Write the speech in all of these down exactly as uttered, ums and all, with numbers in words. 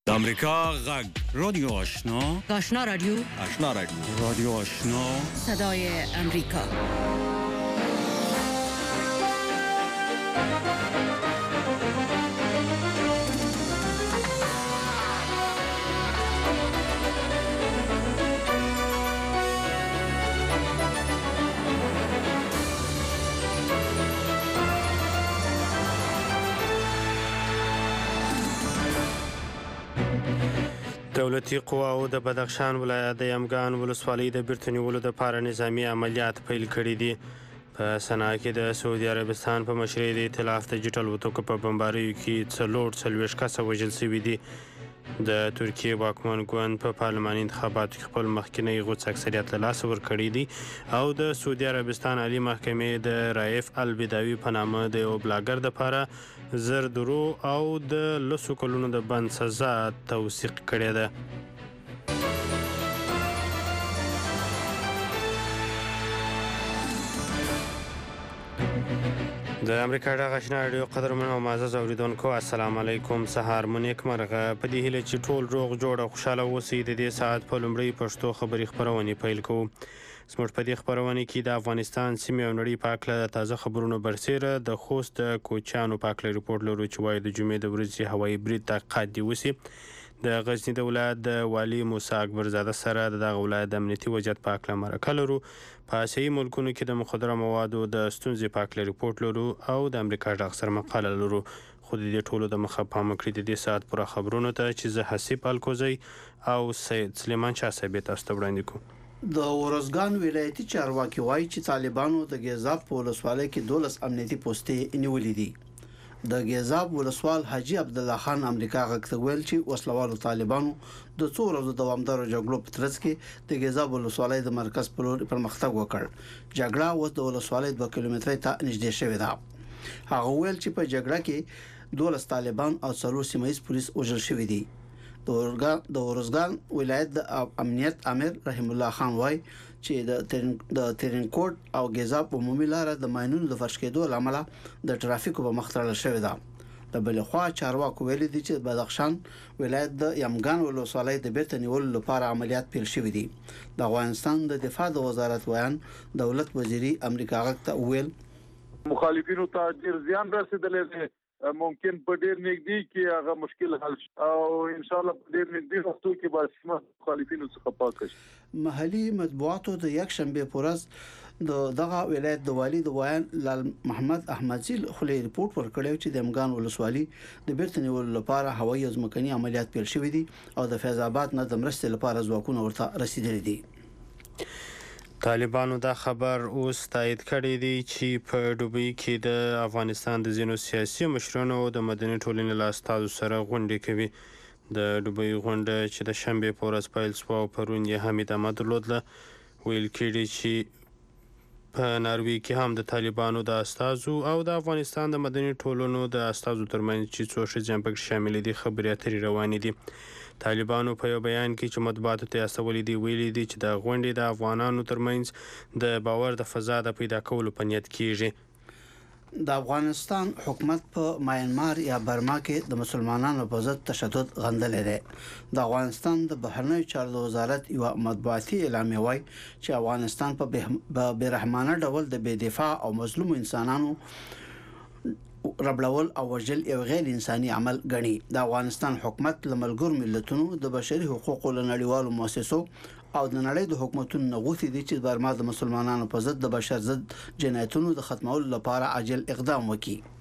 د امریکا غږ رادیو آشنا آشنا رادیو آشنا رادیو رادیو آشنا صدای امریکا. دولتي قواو د بدخشان ولایت د یمګان ولسوالۍ د بیرته نیولو دپاره نظامي عملیات پیل کړي دي. په سنا کې د سعودي عربستان په مشرۍ د ائتلاف د جټ الوتکو په بمباریو کې څلور څلوېښت کسه وژل شوي دي. د ترکیې واکمن ګوند په پارلماني انتخاباتو کې خپل مخکینی غوڅ اکثریت له لاسه ورکړی دي او د سعودي عربستان عالي محکمې د رایف البداوي په نامه د یو بلاګر دپاره زر درو او د لسو کلونو د بند سزا توثیق کړې ده. د امریکا ډغ آشنا راډیو قدرمنو او معزز اوریدونکو السلام علیکم. سهار مو نیکمرغه. په دې هیله چې ټول روغ جوړ او خوشحاله اوسئ د دې ساعت په لومړۍ پښتو خبري خپرونې پیل کوو. زموږ په دې خپرونې کې د افغانستان سیمې او نړۍ په هکله د تازه خبرونو برسیره د خوست د کوچیانو په هکله ریپورټ لرو چې وایي د جمعې د ورځې هوایي برید تحقیقات دې وسي. د غزني د ولایت د والي موسی اکبرزاده سره د دغه ولایت د امنیتي وضعیت په هکله مرکه لرو. په اسیایي ملکونو کې د مخدره موادو د ستونزې په هکله ریپورټ لرو او د امریکا ډغ سره مقاله لرو. خو د دې ټولو د مخه پام وکړئ د دې ساعت پوره خبرونو ته چې زه حسیب الکوزی او سید سلیمان شاه صاحب تاسو ته وړاندې کوم. د ورزګان ولایتي چارواکي وایي چې طالبانو د ګیزاب په ولسوالۍ کې دولس امنیتي پوستې نیولې دي. د ګیزاب ولسوال حاجی عبد الله خان امریکا غږ ته ویل چې وسلوالو طالبانو د څو ورځو دوامدارو جګړو په ترڅ کې د ګیزاب ولسوالۍ د مرکز په لور پرمختګ وکړ. جګړه اوس د ولسوالۍ دوه کیلومترۍ ته نږدې شوې ده. هغه ویل چې په جګړه کې دولس طالبان او څلور سیمه ییز پولیس وژل شوي دي. د ورزګان ولایت د امنیت امیر رحیم الله خان وایي چې د د ترینکوټ او ګیزاب عمومي لار د ماینونو د فرش کېدو لامل د ټرافیکو په مخ تړل شوې ده. د بل خوا چارواکو ویلي دي چې بدخشان ولایت د یمګان ولسوالۍ د بیرته نیولو لپاره عملیات پیل شوي دي. د افغانستان د دفاع د وزارت ویان دولت وزیري امریکا غږ ته ویل مخالفینو ته ډیر زیان رسیدلی دی. ممکن په ډیر نږدې کې هغه مشکل حل شي او ان شاء الله په ډیر نږدې وختو کې به سیمه مخالفینو څخه پاک شي. محلي مطبوعاتو د یک شنبه په ورځ د دغه ولایت د والي د ویان لال محمد احمدزي خلی ریپورت ورکړی چې د امګان ولسوالۍ د بیرته نیولو لپاره هوایي او ځمکني عملیات پیل شوي دي او د فیض آباد نه د مرستې لپاره ځواکونه ورته رسیدلي دي. طالبانو دا خبر اوس تایید کړی دی چې په دوبۍ کې د افغانستان د ځینو سیاسي مشرانو او د مدني ټولنې له استازو سره غونډې کوي. د دوبۍ غونډه چې د شنبې په ورځ پیل شوه او پرون یې هم ادامه درلوده ویل کېږي چې په ناروې کې هم د طالبانو د استازو او د افغانستان د مدني ټولنو د استازو ترمنځ چې څو ښځې هم پکې شاملې دي خبرې اترې روانې دي. طالبانو په یو بیان کې چې مطبوعاتو ته استولي دي ویلي دي چې د غونډې د افغانانو ترمنځ د باور د فضا د پیدا کولو په نیت کېږي. د افغانستان حکومت په ماینمار یا برما کې د مسلمانانو په ضد تشدد غندلی دی. د افغانستان د بهرنیو چارو وزارت یو مطبوعاتي اعلامیه وایي چې افغانستان په بیرحمانه ډول د بې دفاع او مظلوم انسانانو ربړول او وژل یو غیر انساني عمل ګڼي. د افغانستان حکومت له ملګرو ملتونو د بشري حقوقو له نړیوالو مؤسسو او د نړۍ د حکومتونو نه غوښتي دي چې برما د مسلمانانو په ضد د بشر ضد جنایتونو د ختمولو لپاره عاجل اقدام وکړي.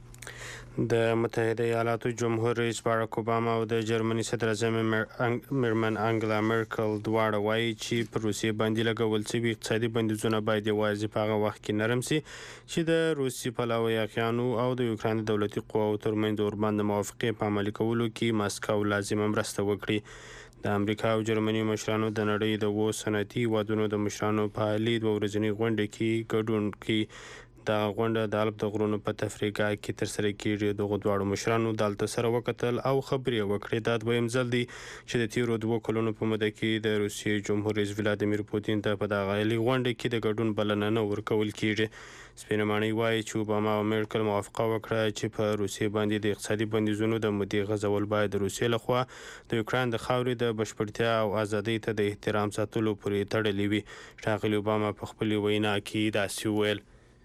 د متحده ایالاتو جمهور رئیس باراک اوباما او د جرمني صدر اعظم میرمن انګلا مرکل دواړه وایي چې پر روسیې باندې لګول شوي اقتصادي بندیزونه باید یوازې په هغه وخت کې نرم سي چې د روسي پلاوي یاغیانو او د یوکران د دولتي قواو ترمنځ د اوربند د موافقې په عملي کولو کې ماسکو لازمه مرسته وکړي. د امریکا او جرمني مشرانو د نړۍ د اوو صنعتي هیوادونو د مشرانو په حالي دوه ورځنۍ غونډه کې ګډون کوي. دا غونډه د الپ د غرونو په تفریقه کې ترسره کیږي. دغه دواړو مشرانو دلته سره وکتل او خبرې وکړې. دا دویم ځل دی چې د تیرو دوه کلونو په موده کې د روسیې جمهور رئیس ولادیمیر پوتین ته په دغه علي غونډه کې د ګډون بلنه نه ورکول کیږي. سپینه ماڼۍ وایي چې اوباما او میرکل موافقه وکړه چې په روسیې باندې د اقتصادي بندیزونو د مودې غځول باید د روسیې لخوا د یوکراین د خاورې د بشپړتیا او ازادۍ ته د احترام ساتلو پورې تړلې وي. ښاغلي اوباما په خپلې وینا کې داسې وویل: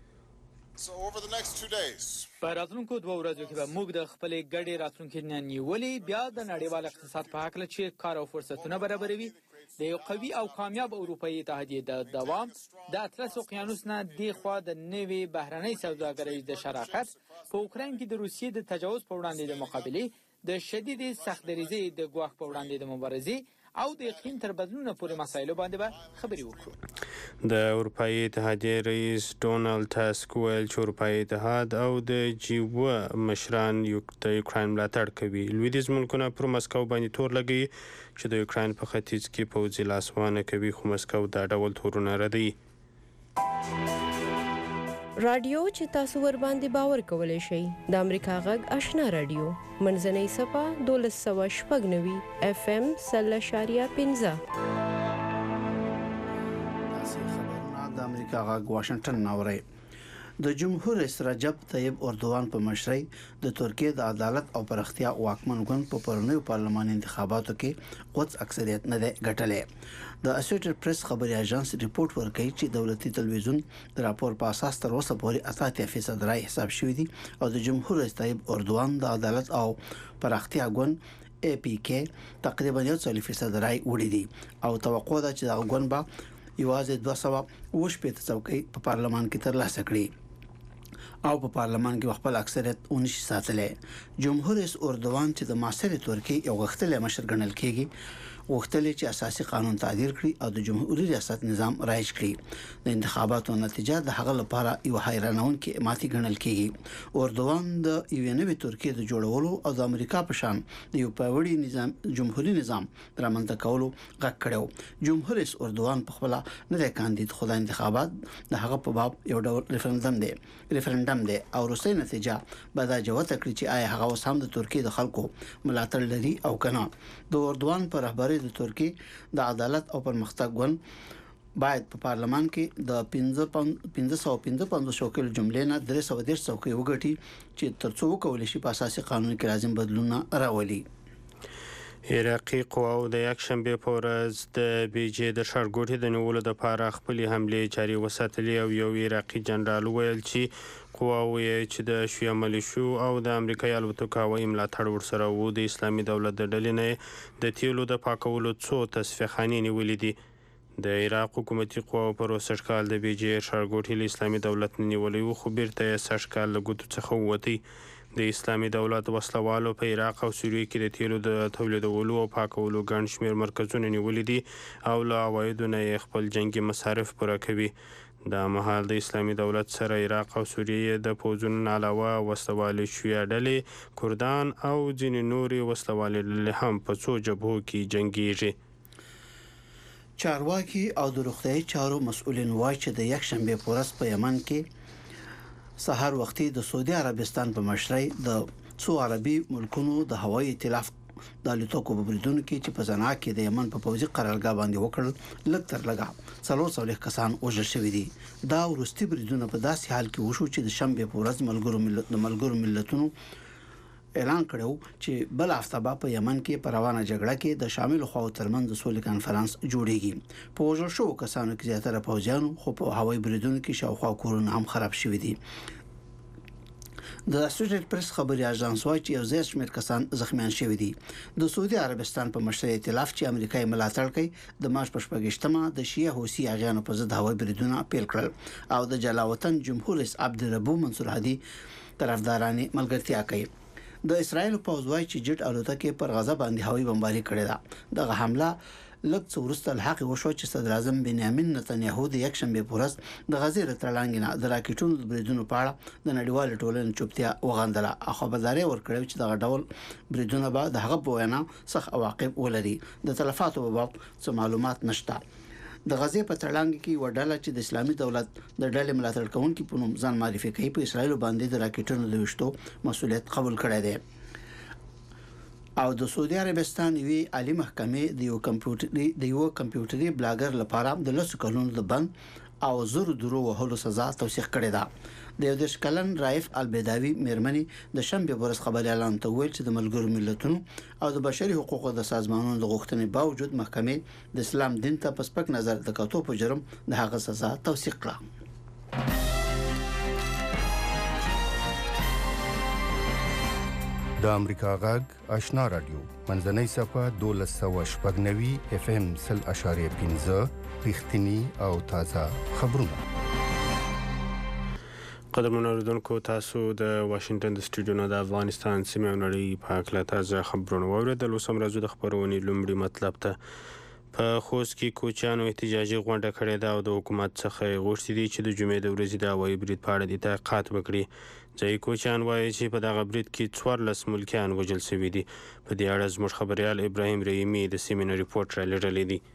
په راتلونکو دوه ورځو کې به موږ د خپلې ګډې راتلونکې نه نیولې بیا د نړیوال اقتصاد په هکله چې کار او فرصتونه برابروي، د یو قوي او کامیاب اروپایي اتحادیې د دوام، د اطلس اقیانوس نه دېخوا د نوې بهرنۍ سوداګرۍ د شراکت، په اوکراین کې د روسیې د تجاوز په وړاندې د مقابلې، د شدید سخت دریځۍ د ګواښ په وړاندې د مبارزې او د اقلیم تر بدلون پورې مسایلو باندې به خبرې وکړو. د اروپایي اتحادیې رئیس ډونالد ټاسک ویل چې اروپایي اتحاد او د جی اوه مشران د یوکراین ملاتړ کوي. لویدیځ ملکونه پر مسکو باندې تور لګوي چې د یوکراین په ختیځ کې پوځي لاسوانه کوي، خو مسکو دا ډول تورونه ردوي. رادیو چې تاسو ور باندې باور کولای شئ د امریکا غږ آشنا رادیو منځنۍ صفه دولس سوه شپږ نوي اف ام سل اشاریه پنځه. خبرونه د امریکا غږ واشنگټن ناوړي. د جمهور رئیس رجب طیب اردوغان په مشرۍ د ترکیې د عدالت او پرختیا واکمن ګوند په پرونیو پارلماني انتخاباتو کې قوت اکثریت نه دی ګټلې. د اسوسییټډ پریس خبري اژانس ریپورت ورکوي چې دولتي تلویزیون د راپور په اساس تر اوسه پورې اتیا فیصد رای حساب شوی دی او د جمهور رئیس طیب اردوغان د عدالت او پرختیا ګوند ای پی کې تقریبا یو څلوېښت فیصد رای وړي دي او توقع ده چې دا ګوند به یوازې دوه سوه اووه شپېته څوکۍ په پارلمان کې ترلاسه کړي او په پارلمان کې خپل اکثریت ونشي ساتلې. جمهور رئیس اردوغان چې د معاصرې ترکیې یو غښتلی مشر ګڼل کېږي غوښتل چې اساسي قانون تعدیل کړي او د جمهوریت ریاست نظام رایج کړي. د انتخاباتو نتیجه د هغه لپاره یو حیرانونکې ماتې ګڼل کېږي. اردوغان د یو نوې ترکیې د جوړولو او د امریکا په شان د یو پیاوړي نظام جمهوریت نظام رامنځته کولو غږ کړو. جمهور رئیس اردوغان په خپل نه دی کاندید خو د انتخابات د هغه په باب یو ډول ریفرندم دی ریفرندم دی او وروستۍ نتیجه به دا جوته کړي چې آیا هغه اوس هم د ترکیې د خلکو ملاتړ لري او کنه. د اردوغان پر رهبرۍ د ترکیې د عدالت او پرمختګ ګوند باید په پارلمان کې د پنځه سوه پنځه پنځوس څوکۍ جملې نه درې سوه دېرش څوکۍ وګټي چې ترڅو وکولای شي په اساسي قانون کې لازم بدلونونه راولي. عراقي قواو د یکشنبه په ورځ د بیجې د ښارګوټي د نیولو لپاره خپلې حملې جاري وساتلې او یو عراقي جنرال ویل چې قواو یې چې د شیعه ملیشو او د امریکایي الوتکو هوایي ملاتړ ورسره وو د اسلامي دولت د ډلې نه د تیلو د پاکولو څو تصفیه خانې نیولې دي. د عراق حکومتي قواو په روسټ کال د بیجې ښارګوټي له اسلامي دولت نه نیولې وو خو بیرته یې سږ کال له ګوتو څخه ووتی. د اسلامي دولت وسلوالو په عراق او سوریه کې د تیلو د تولیدولو او پاکولو ګڼ شمېر مرکزونه نیولي دي او له عوایدو نه یې خپل جنګي مصارف پوره کوي. دا مهال د اسلامي دولت سره عراق او سوریه د پوځونو نه علاوه وسلوالې شیعه ډلې، کردان او ځینې نورې وسلوالې ډلې هم په څو جبهو کې جنګیږي. چارواکي او د روغتیايي چارو مسؤلین وایي چې د یکشنبه په ورځ په یمن کې سحر وختي د سعودي عربستان په مشرۍ د څو عربي ملکونو د هوایي ائتلاف د الوتکو په بریدونو کې چې په زنا کې د یمن په پوځي قرارګاه باندې وکړل لږ تر لږه څلور سوه کسان وژل شوي دي. دا وروستي بریدونه په داسې حال کې وشو چې د شنبه په ورځ ملګرو ملت د ملګرو ملتونو اعلان کړو چې بل هفته به په یمن کې په روانه جګړه کې د شامل خواو ترمنځ د سولې کانفرنس جوړیږي. په وژل شوو کسانو کې زیاتره پوځیانو خو په هوایي بریدونو کې شاوخوا کورونه هم خراب شوي دي. د اسوسییټډ پریس خبري اژانس وايي چې یو ځای شمېر کسان زخمیان شوي دي. د سعودي عربستان په مشرۍ ائتلاف چې امریکایي ملاتړ کوي د مارچ په شپږشتمه د شیعه حوثي اغیانو په ضد هوایي بریدونه پیل کړل او د جلاوطن جمهور رئیس عبدالربو منصور هادي طرفدارانې ملګرتیا کوي. د اسرایل پوځ وايي چې جټ الوتکې پر غزه باندې هوایي بمباري کړې ده. دغه حمله لږ څه وروسته الحق وشو چې صدر اعظم بنیامین نتنیاهو د یکشنبه په ورځ د غزې له تړانګې د راکټونو د بریدونو په اړه د نړیوال ټولنې چوپتیا وغندله او خبرداري ورکړه چې دغه ډول بریدونه به د هغه په وینا سخت عواقب ولري. د تلفاتو په باب څه معلومات نشته. د غزې په تړانګ کې وډاله چې د اسلامي دولت د ډلې ملاتړ کوونکي په نوم ځان معرفي کوي په اسرایل باندې د راکټونو د وشتو مسؤلیت قبول کړی دی او د سعودي عربستان وی عالی محکمې د یو کمپیوټري د یو کمپیوټري بلاګر لپاره د لسو کلونو د بند او زر درو وهلو سزا توثیق کړې ده د یو دیش کلن رائف البداوی میرمنی د شنبه ورځ خبري اعلان ته ویل چې د ملګرو ملتونو او د بشري حقوقو د سازمانونو د غوښتنې باوجود محکمې د اسلام دین ته په سپک نظر د کتو په جرم د هغه سزا توثیق کړه. د امریکا غږ آشنا رادیو منځنۍ صفه دولس سوه شپږ نوي اف ام سل اشاریه پنځه رښتینی او تازه خبرونه. قدرمن اوریدونکو تاسو د واشنگټن د سټوډیو نه د افغانستان سیمې او نړۍ په اړه تازه خبرونه واوریدل. اوس هم راځو د خبرونې لومړي مطلب ته. په خوست کې کوچیانو احتجاجي غونډه کړې ده او د حکومت څخه غوښتي دي چې د جمعې د ورځې د هوایي برید په اړه د تحقیقات وکړي. ځایي کوچیان وایي چې په دغه برید کې څوارلس ملکیان وژل شوي دي. په دې اړه زموږ خبریال ابراهیم رحیمي د سیمې نه ریپورټ رالیږلی دی.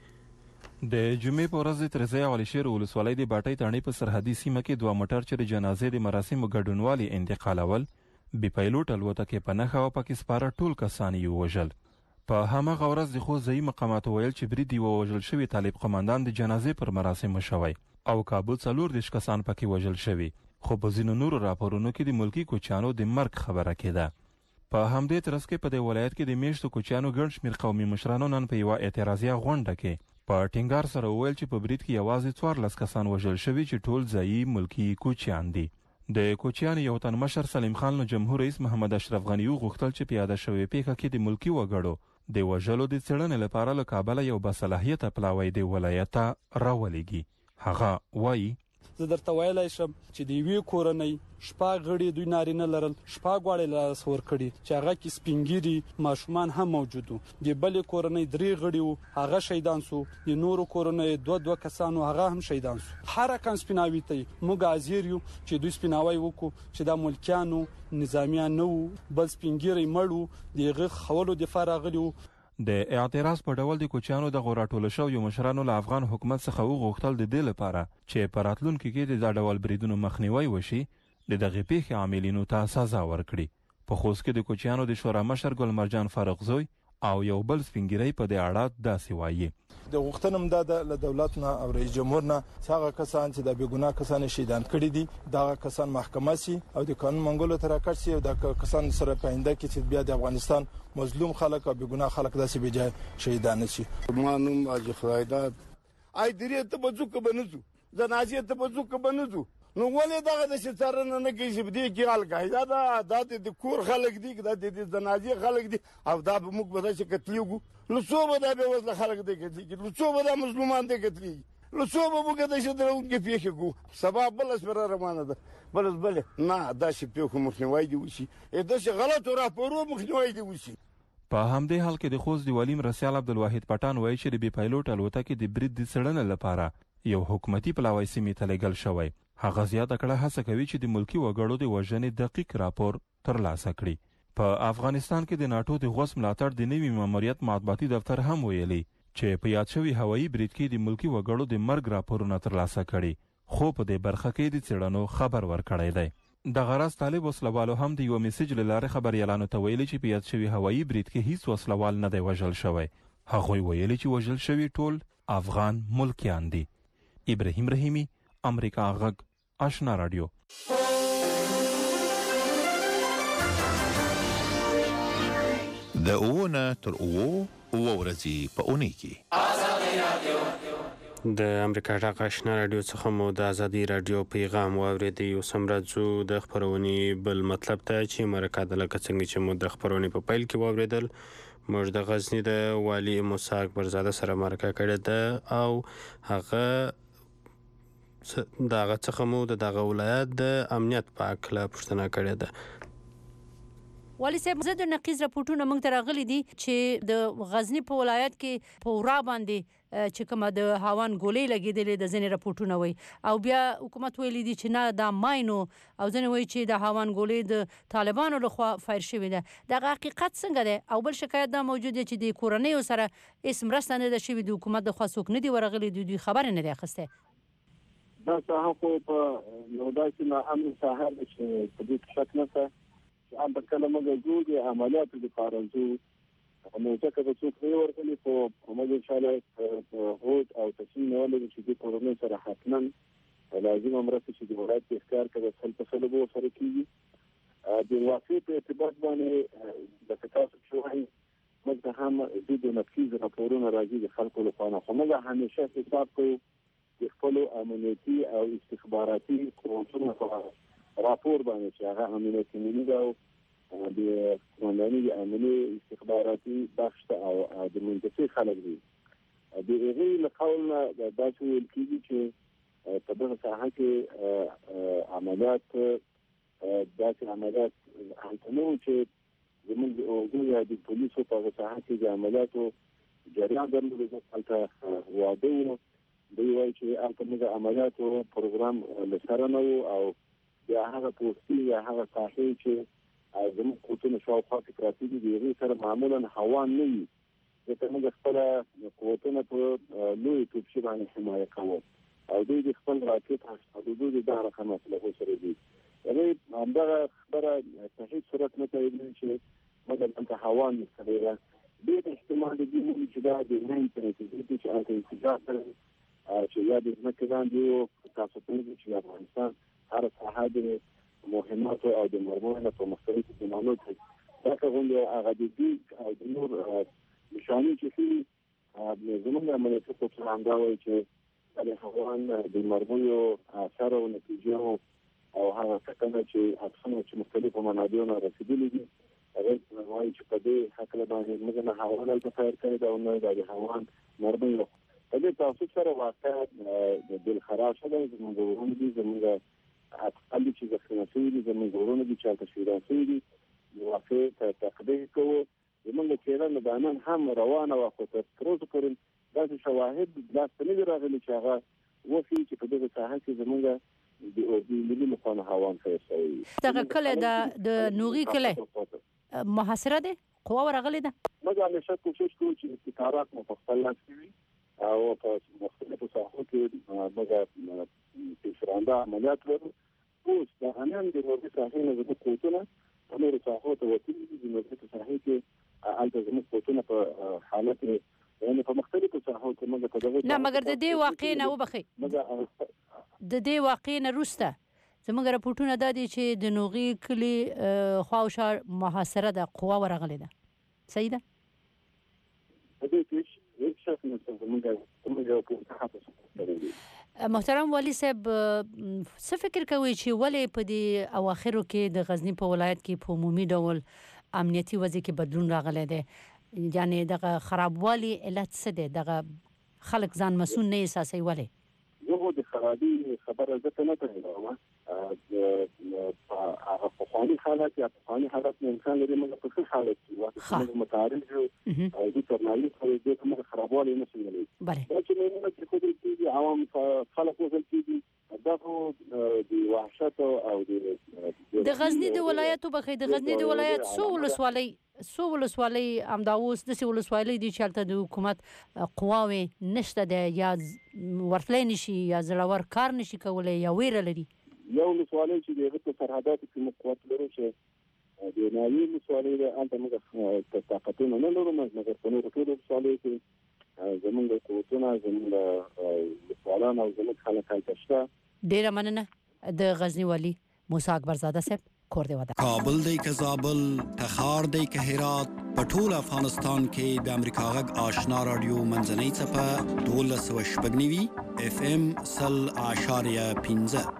د جمعې په ورځ د ترزی او علي شیر ولسوالۍ د باټۍ تاڼۍ په سرحدي سیمه کې دوه موټر چې د جنازې د مراسمو ګډونوالي انتقالول بې پیلوټ الوتکې په نښه او پکې سپاره ټول کسان یې ووژل. په هماغه ورځ د خوست ځایي مقاماتو ویل چې برید یې ووژل شوي طالب قماندان د جنازې پر مراسمو شوی او کابل څلور دېرش کسان پکې وژل شوي، خو په ځینو نورو راپورونو کې د ملکي کوچیانو د مرګ خبره کېده. په همدې ترڅ کې په دې ولایت کې د میشتو کوچیانو ګڼ شمېر قومي مشرانو نن په یوه اعتراضیه غونډه کې په ټینګار سره وویل چې په برید کې یوازې څوارلس کسان وژل شوي چې ټول ځایي ملکي کوچیان دي. د کوچیانو یو تن مشر سلیم خان له جمهور رئیس محمد اشرف غني غوښتل چې پیاده شوې پیښه کې د ملکي وګړو د وژلو د څېړنې لپاره له کابله یو باصلاحیته پلاوی د ولایت ته راولېږي. هغه وایي زه درته ویلی شم چې د یوې کورنۍ شپږ غړي دوی نارینه لرل، شپږ غواړې لاس ورکړي چې هغه کې سپین ږیري ماشومان هم موجود وو. د بلې کورنۍ درې غړي وو، هغه شهیدان سو. د نورو کورنۍ دوه دوه کسانو هغه هم شهیدان سو. هر رقم سپیناوي ته موږ حاضر یو چې دوی سپیناوی وکړو چې دا ملکیانو نظامیان نه وو، بل سپین ږیري مړ وو، د هغه خولو دفاع راغلي وو. د اعتراض په ډول د کوچیانو د غوراټولو شویو مشرانو له افغان حکومت څخه وغوښتل د دې لپاره چې په راتلونکي کې د دا ډول بریدونو مخنیوی وشي د دغې پیښې عاملینو ته سزا ورکړي. په خوست کې د کوچیانو د شورا مشر ګل مرجان فاروق زوی او یو بل سپینګیری په دې اړه داسې وایي. د غوښتنم دا د دولت نه او رئیس جمهور نه هغه کسان چې د بېګناه کسان شهیدان کړي دي دا کسان محکمه سي او د قانون منګولو تر راکړ سي او د کسان سره پاینده کې چې بیا د افغانستان مظلوم خلک او بېګناه خلک داسې بجای شهیدان شي. مانوم اجي خدایداد اي درې ته بزوک بنځو زنازې ته بزوک بنځو نو ولې دغه د څارنه نه کوي چې دې کې حال قاعده دا د کور خلک دي دا د زنازې خلک دي او دا به موږ به داسې کتلیږو نو څو به دا به وزله خلک دی کتلیږي نو څو به دا مسلمان دی کتلیږي نو څو به موږ داسې درونکې پیښې کوو سبا بله سپره روانه ده بله بله نه داسې پیښو مخنیوی دې وشي داسې غلطو راپورو مخنیوی دې وشي. په همدې حال کې د خوست د والي مرستیال عبدالواحد پټان وایي چې د بې پیلوټ الوتکې د برید د څېړنې لپاره یو حکومتي پلاوی سیمې ته لېږل شوی. هغه زیاته کړه هڅه کوي چې د ملکي وګړو د وژنې دقیق راپور ترلاسه کړي. په افغانستان کې د ناټو د غوث ملاتړ د نوي ماموریت مطبوعاتي دفتر هم ویلي چې په یاد شوي هوایي برید کې د ملکي وګړو د مرګ راپورونه ترلاسه کړي، خو په دې برخه کې د څېړنو خبر ورکړی دی. دغه راز طالب وسلوالو هم د یو میسج له لارې خبریالانو ته ویلي چې په یاد شوي هوایي برید کې هیڅ وسلوال نه دی وژل شوی. هغوی ویلي چې وژل شوي ټول افغان ملکیان دي. ابراهیم رحیمي، امریکا غږ، آشنا رادیو. د اوونه تر اوو اوه ورځې په اونۍ کې د امریکا غږ آشنا رادیو څخه مو د ازادي رادیو پیغام واورېدی. اوس هم راځو د خپرونې بل مطلب ته چې مرکه ده. لکه څنګه چې مو د خپرونې په پیل کې واورېدل موږ د غزني د والي موسی اکبرزاده سره مرکه کړې ده او هغه دغه څخه مو د دغه ولایت د امنیت په اړه پوښتنه کړې ده. والي صاحب زه د نقیز راپورټونه موږ ته راغلي دي چې د غزنی په ولایت کې په ورا باندې چې کومه د هاوان ګولې لګېدلې د ځینې راپورټونه وایي او بیا حکومت ویلي دي چې نه دا ماینو او ځینې وایي چې د هاوان ګولې د طالبانو لخوا فایر شوې ده دغه حقیقت څنګه دی او بل شکایت دا موجود دی چې د کورنیو سره هېڅ مرسته نه ده شوې د حکومت د خوا څوک نه دي ورغلي دوی دوی خبرې نه دی اخیستی دا ساحه خو په یو داسې ناامن ساحه ده چې په دې کې شک نشته چې هم به کله موږ ځو د عملیاتو دپاره ځو نو ځکه به څوک نه ورغلي خو موږ انشاءالله هوډ او تصمیم نیولی دی چې دې کورنۍ سره حتما لازمه مرسته چې د ولایت په اختیار کې د سل په سلو به ورسره کېږي د واقع په اعتبار باندې لکه تاسو چې وایي موږ ته هم د د نقیز راپورونه راځي د خلکو لخوا نه خو موږ همیشه حساب کوو د خپلو امنیتي او استخباراتي قوتونو په راپور باندې چې هغه امنیتي ملي ده او د قومنداني د امني استخباراتي بخش ته او د منطقې خلک دي د هغې له قول نه داسې ویل کېږي چې په دغه ساحه کې عملیات داسې عملیات هلته نه وو چې زموږ د اردو یا د پولیسو په هغه ساحه کې د عملیاتو جریان درلود هلته واده وو دوی وایي چې هلته موږ عملیاتو پروګرام له سره نه وو او یا هغه پوستي یا هغه ساحې چې زموږ قوتونه شاوخوا کې پراته دي د هغې سره معمولا هوان نه وي ځکه موږ خپله قوتونه په لویې توپچې باندې حمایه کوو او دوی د خپل راکټ حدودو د دغه رقم اسلحو سره دي هغې همدغه خبره په هېڅ صورت نه تاییدوي چې موږ دلته هوان نستلی ده ډېر احتمال د دې وي چې دا د نیم په نتیجه کې چې هلته انفجار سره چې یا د ځمکې لاندې وو تاسو پوهېږئ چې د افغانستان هره ساحه د مهماتو او د مرمونو په مختلفو زمانو کې دا که غونډې هغه د دوی او د نور نشانې چې ښیي زموږ امنیتي قوتونه همدا وایي چې د هغوان د مرمونو اثر او نتیجې او هغه ټکنه چې عکسونه چې مختلفو منابعو نه رسېدلي دي هغې وایي چې په دې هکله باندې موږ نه هغوان هلته فایر کړی ده او نه د هغوان مرمۍ په دې تعصب سره واقع د دلخراشه ده زموږ ورونه دي زموږ اقل چې زخمي شوي دي زموږ ورونه دي چې هلته شهیدان شوي دي د واقع ته تقدیر کوو زموږ څېړنه دا نن هم روانه وه خو تر اوسه پورې داسې شواهد لاسته نه دي راغلي چې هغه وښیي چې په دغه ساحه کې زموږ د اردو ملي لخوا نه هوان فیر شوی وي دغه کلی د نوغي کلی محاصره دی قوا ورغلې ده موږ همیشه کوشش کوو چې ابتکارات مو په خپل لاس کې وي او په مختلفو ساحو کې موږ پیشرانده عملیات لرو اوس د هنن د نوري ساحې نه زموږ قوتونه په نورو ساحو ته وتلي دي د نوري ساحې کې هلته زموږ قوتونه په حالت یعنې په مختلفو ساحو کې موږ په دغه نه مګر د دې واقع نه وبخئ د دې واقع نه وروسته زموږ راپورټونه دا دي چې د نوغي کلي خواوشا محاصره ده قوا ورغلې ده صحیح ده په دې کې هیڅ شک نشته زموږ زموږ محترم والي صاحب څه فکر کوي چې ولې په دې اواخرو کې د غزنی په ولایت کې په عمومي ډول امنیتي وضع کې بدلون راغلی دی یعنی دغه خرابوالي علت څه دی دغه خلک ځان مسؤل نه احساسوي ولې زه د خرابي خبره ځکه نه کوم هغه پخواني حالت یا پخواني حالت نه انسان لري موږ په ښه حالت کې وایو متعارف یو او د ترنالي سره د کوم خرابوالي نه څنګه بله دا چې موږ چې خو دې عوام خلک وځل کېږي دا خو د وحشت او د د غزنی د ولایتو بخې د غزنی د ولایت څو ولسوالۍ څو ولسوالۍ همدا اوس داسې ولسوالۍ دي چې هلته د حکومت قواوې نشته دی یا ورتلی نشي یا زړور کار نشي کولی یا ویره لري یو ولسوالۍ چې د هغه په سرحداتو کې موږ قوت لرو چې د نایي ولسوالۍ ده هلته موږ طاقتونه نه لرو مګر په نورو ټولو ولسوالیو کې زموږ قوتونه زموږ لیکوالان او زموږ خلک هلته شته ډېره مننه د غزني والي موسی اکبرزاده صاحب کور دی ودا کابل دی که زابل تخار دی که هرات په ټول افغانستان کې د امریکا غږ آشنا رادیو منځنۍ څپه دولس سوه شپږ نوي اف ام سل اعشاریه پنځه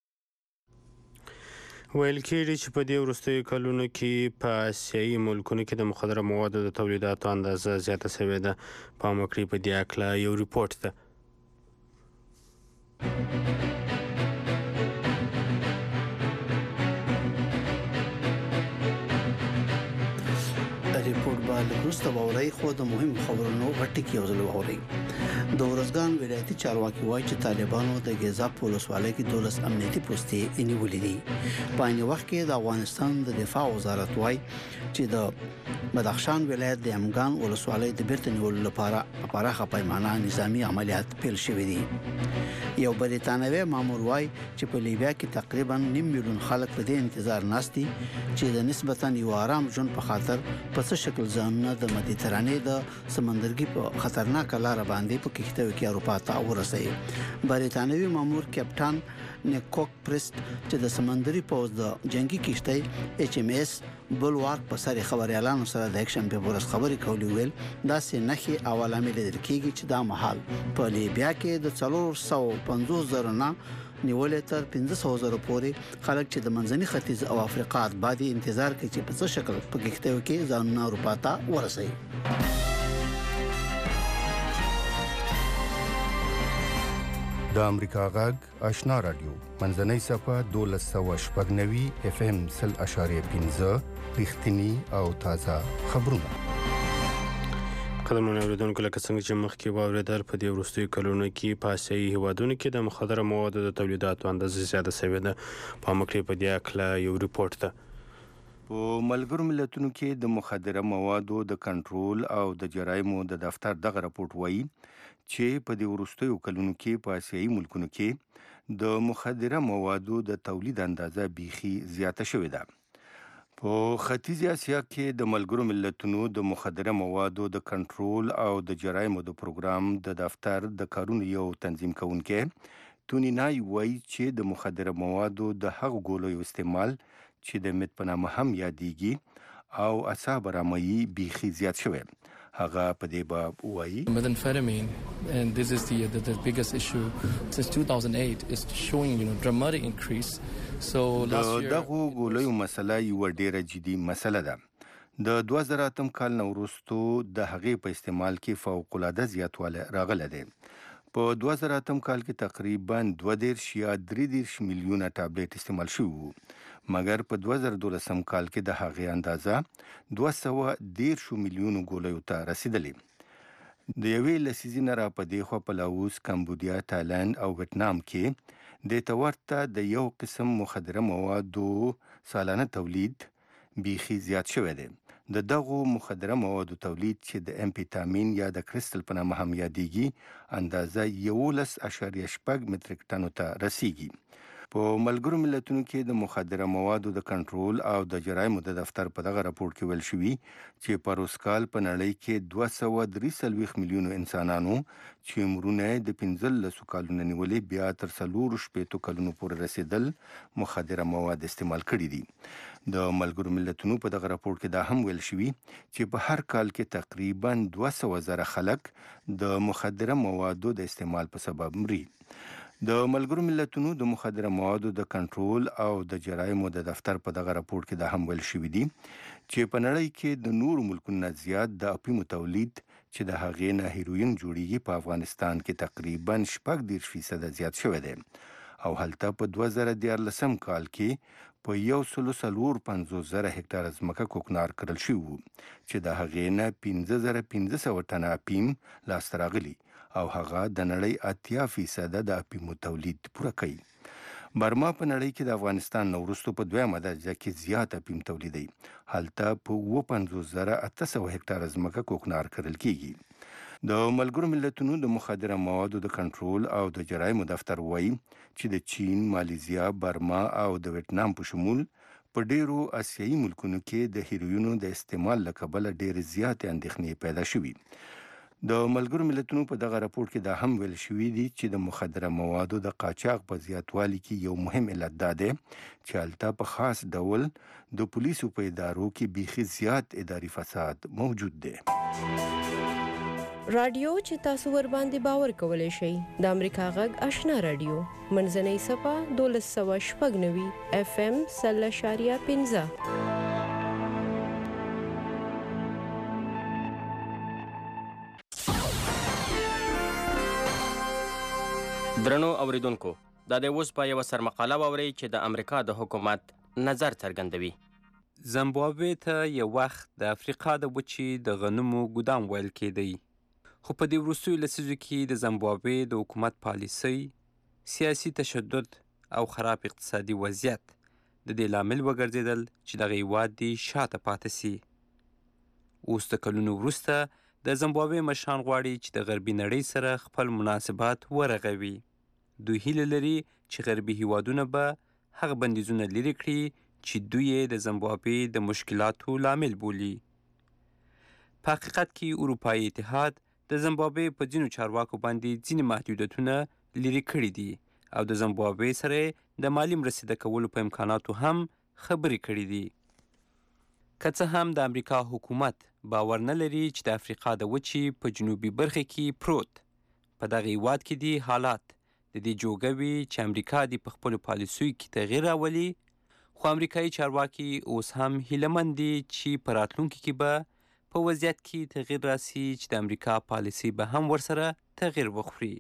ویل کېږي چې په دې وروستیو کلونو کې په اسیایي ملکونو کې د مخدره موادو د تولیداتو اندازه زیاته شوې ده. پام وکړئ په دې هکله یو ریپورټ ده. وروسته ووري خو د مهم خبرونو غټي کې وزل ووري د ورزګان ولایتي چارواکي وایي چې طالبانو د ګیزاب پولیسوالۍ کې دولس امنیتي پوستې نیولې دي په ان وخت کې د افغانستان د دفاع وزارت وایي چې د بدخشان ولایت د امګان ولسوالۍ د بیرته نیولو لپاره په پراخه پیمانه نظامی عملیات پیل شوې دي یو بریتانوي مامور وایي چې په لیبیا کې تقریبا نیم میلیون خلک په دې انتظار ناشتي چې د نسبتا یو آرام ژوند په خاطر په څه شکل ځانونه د مدیترانې د سمندرګي په خطرناک لار باندې په کښته کې اروپا ته ورسېږي بریتانوي مامور کپټان نیکوک پرست چې د سمندري پوز د جنگي کښتۍ ایچ ایم ایس بلوارک په سری خبريالانو سره د اکشن په ورس خبري کولې ویل دا سه نخي اواله مې لیدل کېږي چې دا محل په لیبیا کې د څلور سوه پنځوس زره نه نیولې تر پنځه سوه زره پورې خلک چې د منځني ختیځ او افریقا باندې انتظار کوي چې په څه شکل په کښتیو کې ځانونه اروپا ته ورسوي د امریکا غږ آشنا رادیو منځنۍ صفه دولس سوه شپږ نوي اف ام سل اشاریه پنځه رښتینی او تازه خبرونه قدرمن اوریدونکو لکه څنګه چې مخکې واوریدل په دې وروستیو کلونو کې په اسیایي هیوادونو کې د مخدره موادو د تولیداتو اندازه زیاته شوې ده په مکرې په دې اړه یو ریپورت ده په ملګرو ملتونو کې د مخدره موادو د کنټرول او د جرایمو د دفتر دغه راپورټ وایي چې په دې وروستیو کلونو کې په اسیایي ملکونو کې د مخدره موادو د تولید اندازه بیخي زیاته شوې ده په ختیځ اسیا کې د ملګرو ملتونو د مخدره موادو د کنټرول او د جرایمو د پروګرام د دفتر د کارونو یو تنظیم کوونکی تونی نای وایي چې د مخدره موادو د هغو ګولو استعمال چې د مت په نامه هم یادېږي او اعصاب رامایي بیخي زیات شوی هغه په دې باب وایي methamphetamine and this is the, the the biggest issue since two thousand eight is showing you know dramatic increase so last year دغه ګولو مسله یو ډیره جدي مسله ده د دوه زره اتم کال نو وروسته د هغې په استعمال کې فوق العاده زیاتوالی راغلی دی په دوه زره اتم کال کې تقریبا دوه دېرش یا درې دېرش میلیونه ټابلیټ استعمال شوي وو مګر په دوه زره دولسم کال کې د هغې اندازه دوه سوه دېرش میلیونو ګولیو ته رسیدلې د یوې لسیزې نه را په دې خوا په لاوس کمبودیا تایلند او ویتنام کې د ته ورته د یو قسم مخدره موادو سالانه تولید بیخي زیات شوی دی د دغو مخدره موادو تولید چې د امفیتامین یا د کریسټل په نامه هم یادېږي اندازه یولس اعشاریه شپږ متریک ټنو ته رسیږي په ملګرو ملتونو کې د مخدره موادو د کنټرول او د جرایمو د دفتر په دغه راپورټ کې ویل شوي چې په روسکال په نړۍ کې دوه سوه درې څلوېښت میلیونو انسانانو چې عمرونه د پنځلسو کالونو نیولې بیا تر څلورو شپېتو کلونو پورې رسیدل مخدره مواد استعمال کړي دي د ملګرو ملتونو په دغه راپورټ کې دا هم ویل شوي چې په هر کال کې تقریبا دوه سوه زره خلک د مخدره موادو د استعمال په سبب مري د ملګرو ملتونو د مخدره موادو د کنټرول او د جرایمو د دفتر په دغه راپورټ کې دا هم ویل شوي دي چې په نړۍ کې د نورو ملکونو نه زیات د اپیمو تولید چې د هغې نه هیروین جوړیږي په افغانستان کې تقریبا شپږ دېرش فیصده زیات شوی دی او هلته په دوه زره دیارلسم کال کې په یو سلو څلور پنځوس زره هکټاره ځمکه کوکنار کړل شوي وو چې د هغې نه پنځه زره پنځه سوه ټنه اپیم لاسته راغلي او هغه د نړۍ اتیا فیصده د اپیمو تولید پوره کوي برما په نړۍ کې د افغانستان نه وروسته په دویمه درجه کې زیات اپیم تولیدوي هلته په اووه پنځوس زره اته سوه هکټاره ځمکه کوکنار کرل کیږي د ملګرو ملتونو د مخدره موادو د کنټرول او د جرایمو دفتر وایي چې د چین، مالیزیا، برما او د ویتنام په شمول په ډیرو اسیایي ملکونو کې د هیروینو د استعمال له کبله ډېرې زیاتې اندېښنې پیدا شوي د ملګرو ملتونو په دغه راپورټ کې دا هم ویل شوي دي چې د مخدره موادو د قاچاق په زیاتوالي کې یو مهم علت دا دی چې هلته په خاص ډول د پولیسو په ادارو کې بیخي زیات اداري فساد موجود دی رادیو چې تاسو ور باندې باور کولای شئ د امریکا غږ آشنا رادیو منځنۍ صفه دولس سوه شپږ نوي اف ام سل اشاریه پنځه درنو اوریدونکو دا د اوس په یو سرمقاله ووري چې د امریکا د حکومت نظر څرګندوي زیمبابوې ته یو وخت د افریقا د وچې د غنمو ګدام ویل کېدی، خو په دې وروستیو لسیزو کې د زیمبابوې د حکومت پالیسۍ، سیاسي تشدد او خراب اقتصادي وضعیت د دې لامل وګرځېدل چې دغه هیواد دې شاته پاتې سي. اوس د کلونو وروسته د زیمبابوې مشران غواړي چې د غربي نړۍ سره خپل مناسبات ورغوي. دوی هیله لري چې غربي هیوادونه به هغه بندیزونه لرې کړي چې دوی یې د زیمبابوې د مشکلاتو لامل بولي. په حقیقت کې اروپایي اتحاد د زیمبابوې په ځینو چارواکو باندې ځینې محدودیتونه لرې کړي دي او د زیمبابوې سره د مالي مرستې د کولو په امکاناتو هم خبرې کړي دي. که څه هم د امریکا حکومت باور نه لري چې د افریقا د وچې په جنوبي برخه کې پروت په دغه هیواد کې دي حالات د دې جوګه وي چې امریکا دې په خپلو پالیسیو کې تغییر راولي، خو امریکایي چارواکي اوس هم هیلهمند دي چې په راتلونکي کې به په وضعیت کې تغییر راسي چې د امریکا پالیسي به هم ورسره تغییر وخوري.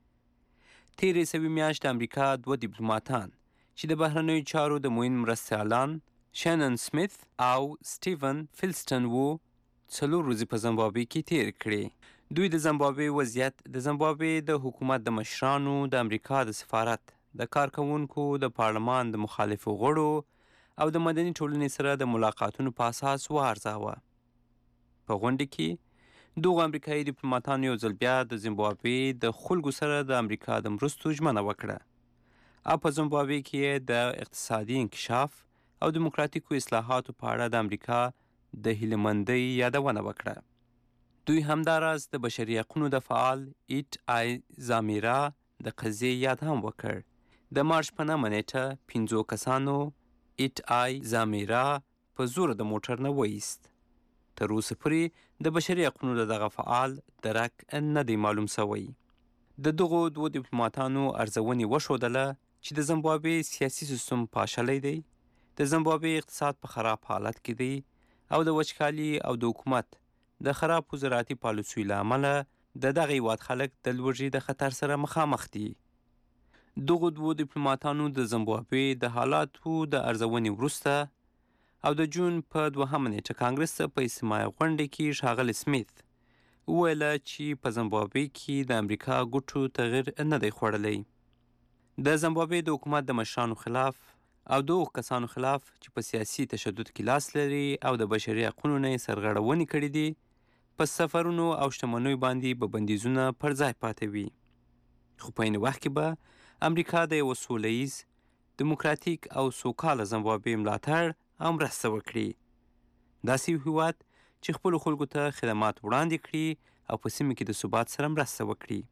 تېرې سوي میاشت د امریکا دوه ډیپلوماتان چې د بهرنیو چارو د معین مرستیالان شانن سمیت او سټیون فیلسټن وو، څلور ورځې په زیمبابوې کې تیر کړې. دوی د زیمبابوې وضعیت د زیمبابوې د حکومت د مشرانو، د امریکا د سفارت، د کارکوونکو، د پارلمان د مخالفو غړو او د مدني ټولنې سره د ملاقاتونو په اساس وارزاوه. په غونډه کې دغو امریکایي ډیپلوماتانو یو ځل بیا د زیمبابوې د خلکو سره د امریکا د مرستو ژمنه وکړه او په زیمبابوې کې د اقتصادي انکشاف او دیموکراتیکو اصلاحاتو په اړه د امریکا د هیلهمندۍ یادونه وکړه. دوی همداراز د بشري حقونو د فعال ایټ آی زامیرا د قضیې یاد هم وکړ. د مارچ په نهمه نیټه پنځو کسانو ایټ آی زامیرا په زور د موټر نه وایست. تر اوسه پورې د بشري حقونو د دغه فعال درک نه دی معلوم سوی. د دغو دوو ډیپلوماتانو ارزونې وښودله چې د زیمبابوې سیاسي سیستم پاشلی دی، د زیمبابوې اقتصاد په خراب حالت کې دی او د وچکالي او د حکومت د خراب زراعتي پالیسیو له امله د دغه هیواد خلک د لوږې د خطر سره مخامخ دي. دغو دوو ډیپلوماتانو د زیمبابوې د حالاتو د ارزونې وروسته او د جون په دوهمه نیټه کانګرس ته په اجتماعي غونډه کې ښاغلی سمیت وویله چې په زیمبابوې کې د امریکا ګوټو تغییر نه دی خوړلی. د زیمبابوې د حکومت د مشرانو خلاف او دغو کسانو خلاف چې په سیاسي تشدد کې لاس لري او د بشري حقونو نه یې سرغړونې کړي دي، په سفرونو او شتمنیو باندې به بندیزونه پر ځای پاتې وي. خو په عین وخت کې به امریکا د یوه سوله ییز، دیموکراتیک او سوکاله زیمبابوې ملاتړ او مرسته وکړي. داسې یو هیواد چې خپلو خلکو ته خدمات وړاندې کړي او په سیمه کې د ثبات سره مرسته وکړي.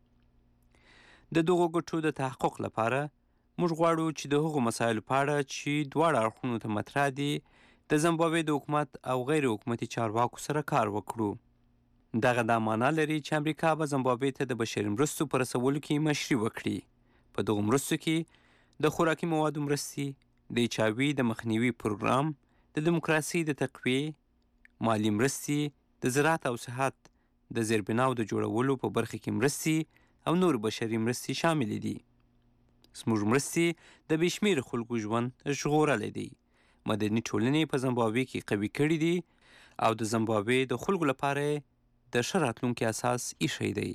د دغو ګټو د تحقق لپاره موږ غواړو چې د هغو مسایلو په اړه چې دواړه اړخونو ته مطرح دي د زیمبابوې د حکومت او غیر حکومتي چارواکو سره کار وکړو. دغه دا معنا لري چې امریکا به زیمبابوې ته د بشري مرستو په رسولو کې مشري وکړي. په دغو مرستو کې د خوراکي موادو مرستې، د ایچ آی وي د مخنیوي پروګرام، د دیموکراسۍ د تقویې، مالي مرستې، د زراعت او صحت، د زیربناو د جوړولو په برخه کې مرستې او نور بشري مرستې شاملې دي. زموږ مرستې د بې شمېره خلکو ژوند ژغورلی دی، مدني ټولنې په زیمبابوې کې قوي کړي دي او د زیمبابوې د خلکو لپاره د ښه راتلونکي اساس ایښی دی.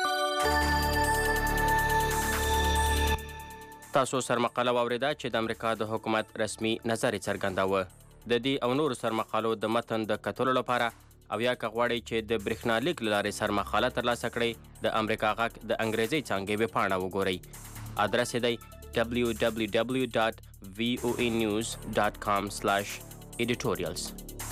تاسو سرمقاله واورېده چې د امریکا د حکومت رسمي نظر یې څرګنداوه. د دې او نورو سرمقالو د متن د کتلو لپاره او یا که غواړئ چې د برېښنالیک له لارې سرمقاله ترلاسه کړئ، د امریکا غږ د انګریزۍ څانګې ویبپاڼه وګورئ. ادرس یې دی دبلیو دبلیو دبلیو ډاټ وی او ای نیوز ډاټ کام سلاش ایډیټوریالز.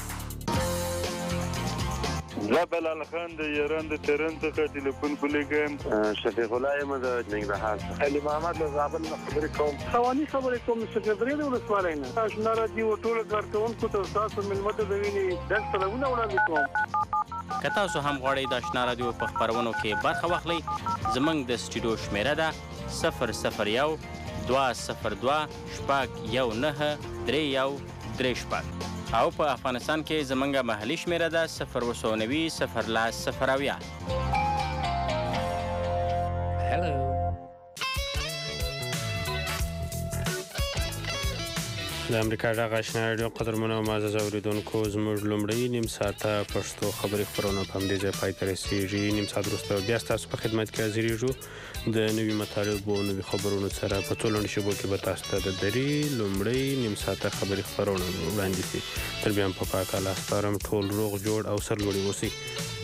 زه بلال خان د ایران د تهران څخه ټلیفون کولیږم. شفیق الله یم د ننګرهار څخه. علي محمد له زابل نه خبرې کوم. خواني خبرې کوم چې خبرې د ولسوالۍ نه. آشنا راډیو ټول کارکوونکو ته تاسو ملمه ته د وینې ډک سلامونه وړاندې کوم. که تاسو هم غواړئ د آشنا راډیو په خپرونو کې برخه واخلئ، زموږ د سټوډیو شمېره ده صفر صفر یو دوه صفر دوه شپږ یو نهه درې یو درې شپږ او په افغانستان کې زموږ محلي شمېره ده صفر اووه سوه نوي صفر لس صفر اویا. د امریکا غږ آشنا رادیو قدرمنو او معزز اوریدونکو زموږ لومړی نیم ساعته پښتو خبري خپرونه په همدې ځای پای ته رسیږي. نیم ساعت وروسته بیا ستاسو په خدمت کې حاضرېږو د نوي مطالبو او نوي خبرونو سره. په څو لنډو شېبو کې به تاسو ته د درې لومړی نیم ساعته خبري خپرونه وړاندې شي. تر بیا هم په پاک الله سپارم. ټول روغ جوړ او سرلوړي اوسئ.